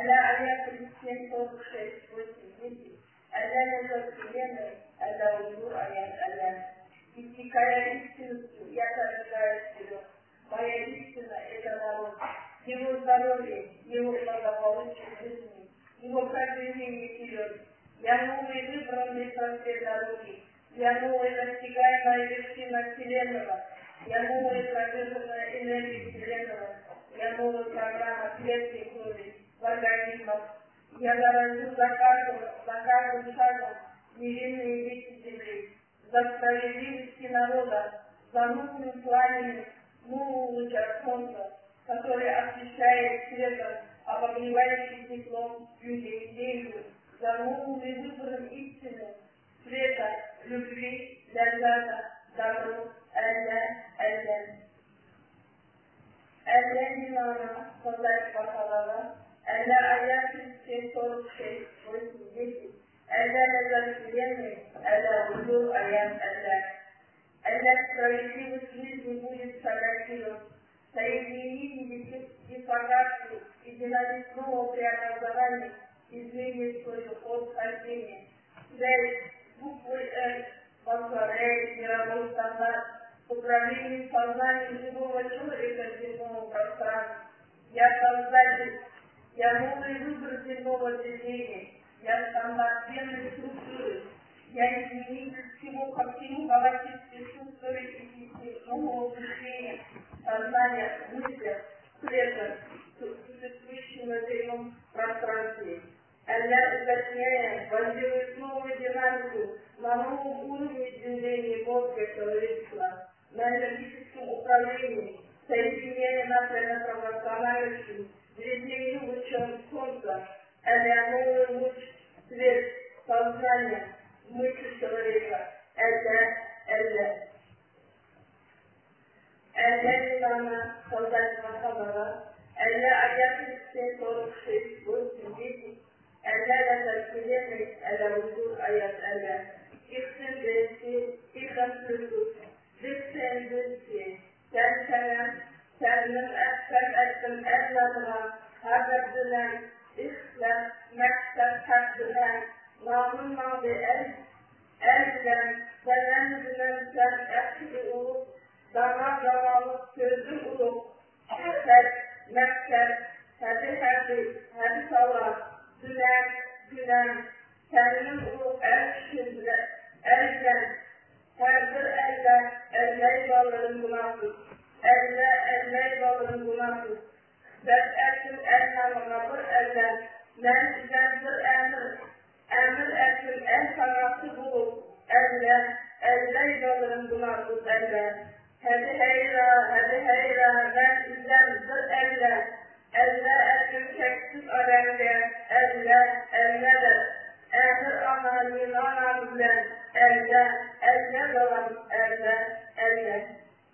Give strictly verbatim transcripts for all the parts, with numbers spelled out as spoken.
Элля Ая тридцать семь сорок шесть восемь десять. Элля назад Вселенной, Элля Узур Ая Элля. Истекая истинностью, я продвигаюсь вперед. Моя истина – это народ. Его здоровье, его благополучие жизни, его продвижение вперед. Я новый выбранный проспект дороги. Я новый достигаемая вершина Вселенного. Я новая продвиженная энергия Вселенного. Я новая программа клетки и крови в организмах. Я дорожу за каждым, за каждым шагом невинные дети земли. За справедливости народа, за новым пламенем нового луча солнца, который освещает светом, обогревающий теплом людей и землю, за новый выбором истины, света, любви, лязата, добро, Элля, Элля. Элля Динана, создать Пахалава, Элля Ая тридцать семь сорок шесть восемь десять. Элля назад Вселенной, Элля Узур Ая Элля. Элля справедливость жизни будет шагать вперед. Соединение дисфагации и динамичного преобразования изменит свой ход хождения. Связь буквы «Л» возвращает мировой стандарт управления сознанием живого человека в земном пространстве. Я создатель, я новый выбор земного движения, я стандарт генной структуры, я изменитель всего ко всему галактической структуры и системного мышления, сознания, мысли, света, существующего на земном пространстве. Элля, уточняя, базирует новую динамику на новом уровне движения мозга человечества, на энергетическом управлении, соединяя нас пропорциональностью движению лучом солнца. Элля, новый луч, свет, сознание, мысль человека. Элля, Элля. Элля Динана, создать Махабара. Элля Ая тридцать семь сорок шесть восемь десять. Элля назад Вселенной, Элля Узур Аят Элля. Их тенденции, их абсолют, их тенденции, sen senem, senin eksen etsin evladına, haberdülen, ihlen, meksel takdilen, namun nabi el, elden, senen bilen sen ekşi olup, dana danalık sözü olup, şüphet, meksel, hadi hadi, hadi sala, dülen, dülen, senin olup el şimdi, elden, her bir elle, elle bağların günahdır. Elle, elle bağların günahdır. Ben ettim el namına bir elle, ben sizden bir emir, emir ettim el sanatı bulup, elle, elle bağların günahdır elle. Hadi heyra, hadi heyra, ben sizden bir elle, elle ettim çeksiz alemde, elle, elle de. Emir analiyin anam bilen, elle, elle bağlan, elle, elle.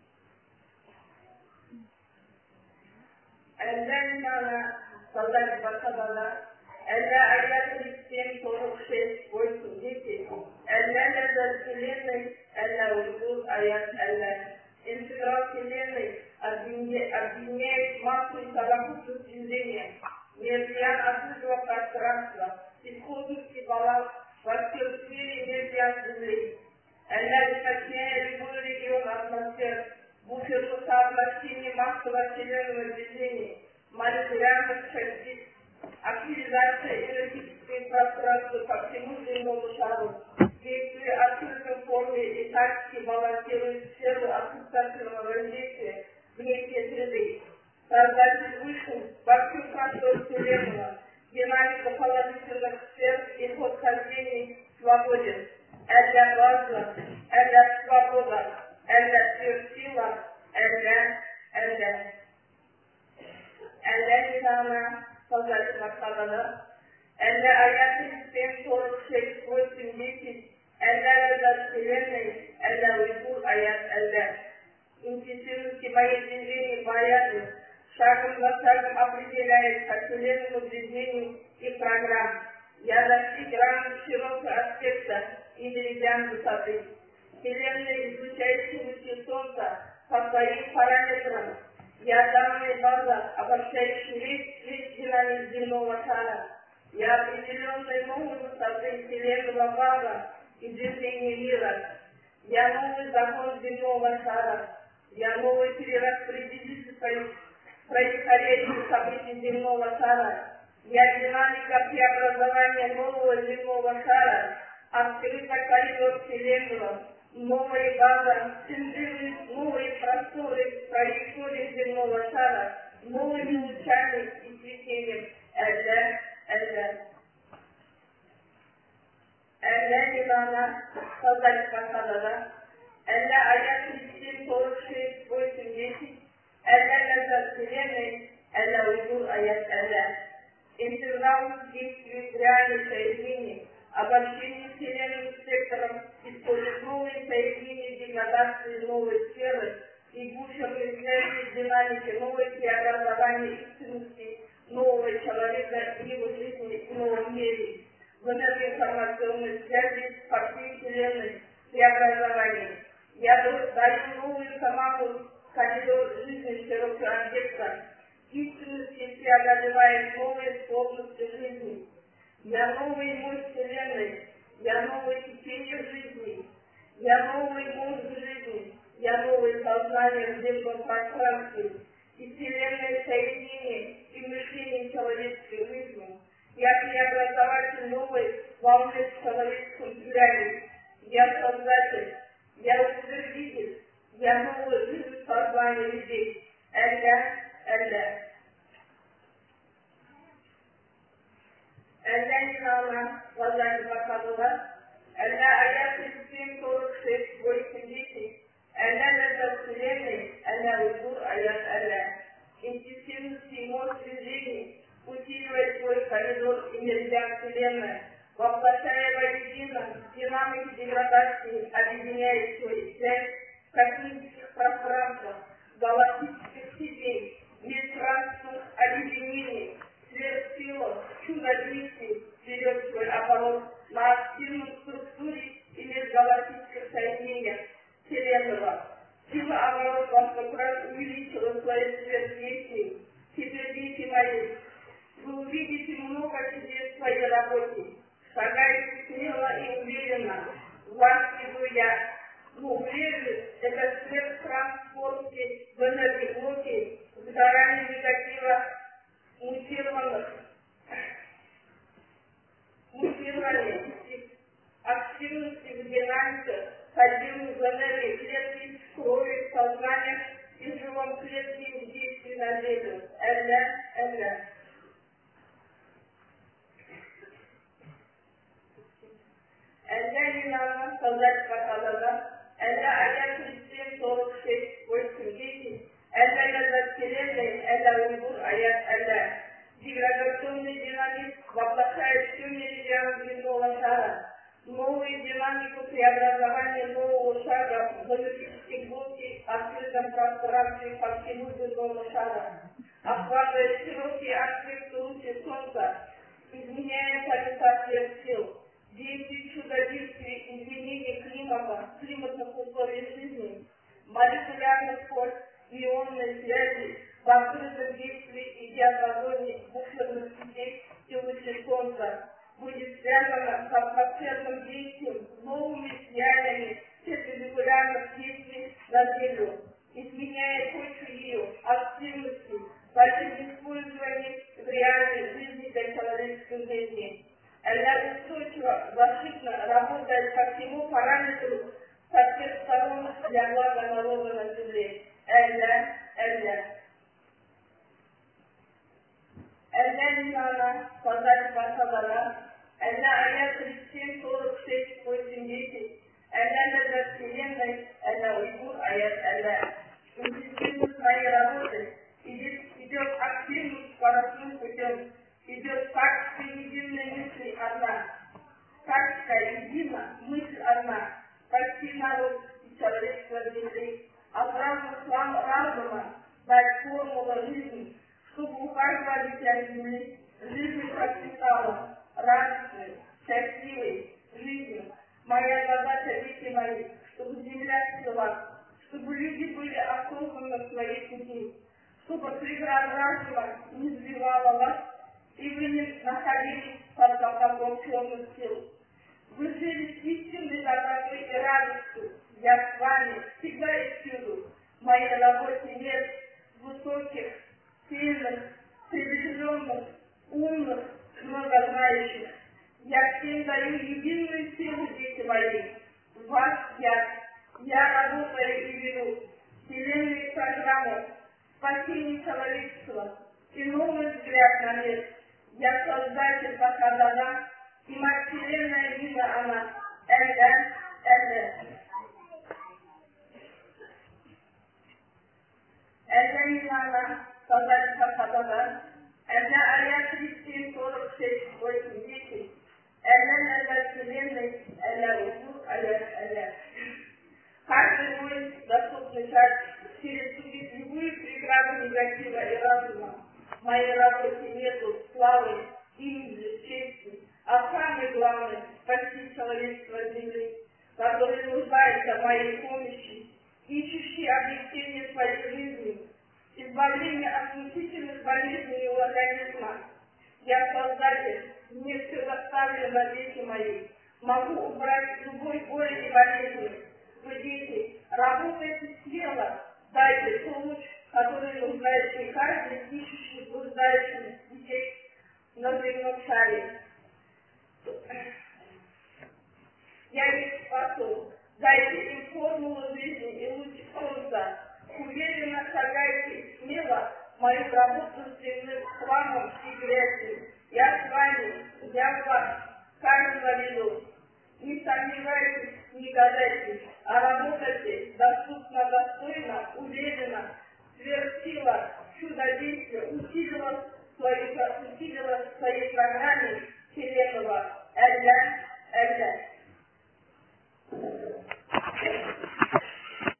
Elle bana, soldati Bakabala, elle Aya trидцать семь сорок шесть восемь десять. Elle назад Вселенной, elle Узур Аят Elle. Интеграл Вселенной объединяет массу и совокупность движения, меридиан открытого пространства, исходности баланс во всем сфере меридиан Земли. Elle уточняет любой регион атмосфер, буферу сообщения массового вселенного движения, молекулярных частиц, активизация энергетического пространства по всему земному шару, действие открытой форме и тактики балансирует сферу отрицательного воздействия вместе среды. Создатель вышел во всю простор вселенного, динамика положительных сфер и ход хождений свободен. Это важно, это свобода, это сверхсила, это, это. Это Динана, создатель Махабала. Это Ая тридцать семь сорок шесть восемь десять. Это назад Вселенной, это Узур Аят Это. Интенсивности моих движений порядок, шагом за шагом определяет по вселенному движению и программ. Я достиг ранг широкого аспекта и меридиан высоты. Вселенная, излучающая лучи Солнца по своим параметрам. Я данная база, обобщающая весь, весь динамик земного шара и определенной новой высоты вселенного Бога и движения мира. Я новый закон земного шара, я новый перераспределитель происходящих событий земного шара. Я динамика преобразования нового земного шара, открыта коридор вселенного, новая база, центрирует новые просторы траектории земного шара, новыми лучами и цветением. Элля, элля. Элля Ивана, создать посадada. Элля аят тридцать семь, сорок шесть, восемь, десять. Элля назад вселенной, элля уйду аят элля. Интеграл действует реальных соединений, обобщение вселенным сектором, использует новые соединения деградации новой сферы и буферной связи динамики, новой преобразования истинности нового человека в его жизни в новом мире, в энергоинформационной связи по всей вселенной преобразований. Я даю новую команду коридор жизни широкого объекта, истинности преодолевает новые сложности жизни. Я новый мощь вселенной, я новое течение жизни, я новый мозг жизни, я новое сознание в земном пространстве и вселенное соединение и мышление человеческой жизни. Я преобразователь новой волны в человеческом взгляде. Я создатель, я утвердитель, я новую жизнь сознания людей. Элля, элля. Элля Нинана, глазами показала. Элля аят тридцать семь, сорок шесть, восемь, десять. Элля назад вселенной, элля узур, аят элля. Интенсивность и мощь движений усиливает свой коридор и меридиан вселенной, воплощая воедино динамики деградации, объединяет свою связь в космических пространствах, галактических сетей, межпространственных объединений, сверхсила, чудодействий ведет свой оборот на активной структуре и межгалактических соединениях Вселенного. Сила оборота во сто раз увеличила свои сверхдействия. Теперь, дети мои, вы увидите много чудес в своей работе. Шагайте смело и уверенно. Вас веду я. Но уверенность – это сверхтранспорте в энергоблоке, сгорание негатива мутированных, мутирование активности в динамике, содержимых в энергии клетки, крови, сознания и живом клетке в действии на землю. Элля, элля. Элля Нинана, солдат Паталада. Элля аят тридцать семь, сорок шесть, восемь, десять. Элля назад вселенной, элля уйдур, аят элля. Деградационный динамик воплощает всю меридиан земного шара. Новую динамику преобразования нового шара в галактической блоке, открытом пространстве по всему земного шара. Охватывает широкие аспекты лучи солнца, изменяет ориентацию сил. Действие чудодействия изменения климата, климатных условий жизни, молекулярных форм, ионной связи, в открытом действии и диапазоне буферных сетей и лучей солнца будет связано с атмосферным действием, новыми связями циркуляторных действий на Землю, изменяя почву ее активности, большим использованием в реальной жизни для человеческой жизни. Она устойчиво, защитно работает по всему параметру со всех сторон для блага народа на земле. Элля, элля. Элля Нинана, солдат Пасадана. Элля аят тридцать семь, сорок шесть, восемь, десять. Элля назад вселенной, элля уйдур, аят элля. Интенсивность своей работы идет, идет активным скоростным путем. Идет тактика единой мысли одна. Тактика едина, мысль одна. Спасти народ и человечество земли. От разных план разума дать формулу жизни, чтобы у каждого дитя земли жизнь процветала, радостной, счастливой жизнью. Моя задача, дети мои, чтобы земля цвела, чтобы люди были осознанны в своей пути, чтобы преград разума не сбивала вас и вы не находились под запахом темных сил. Вы жили с истинной добротой и радостью. Я с вами всегда и всюду. В моей работе нет высоких, сильных, приближенных, умных, многознающих. Я всем даю единую силу, дети мои. В вас я. Я работаю и веду вселенную программу спасения человечества и новый взгляд на мир. Я создатель Бахадана, и моя вселенная видна она. Эльда, Эльда. Эльда видна она, создатель Бахадана. Эльда аят тридцать семь, сорок шесть, восемь, десять. Эльда, Эльда вселенной, Эльда уsul, Эльда, Эльда. Каждый мой доступный шаг через любую преграду негатива и разума. В моей работе нету славы, имени, чести, а самое главное – спасти человечество земли, которое нуждается в моей помощи, ищущий объяснение своей жизни, избавление от мучительных болезней его организма. Я создатель, мне все доставлено, дети мои, могу убрать любой горе и болезни. Вы, дети, работайте смело, дайте помощь, который нуждается каждый ищущий нуждающих детей на земном шаре. Я их спасу. Дайте им формулу жизни и луч солнца. Уверенно шагайте смело мою работу с